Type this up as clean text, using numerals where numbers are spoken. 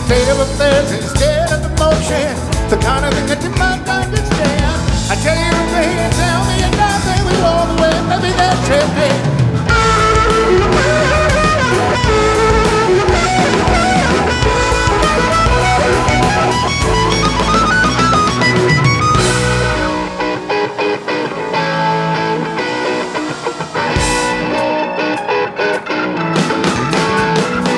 state of affairs instead of emotion, the kind of thing that you might understand. I tell you, baby, tell me nothing, we all the way, maybe that's it, baby.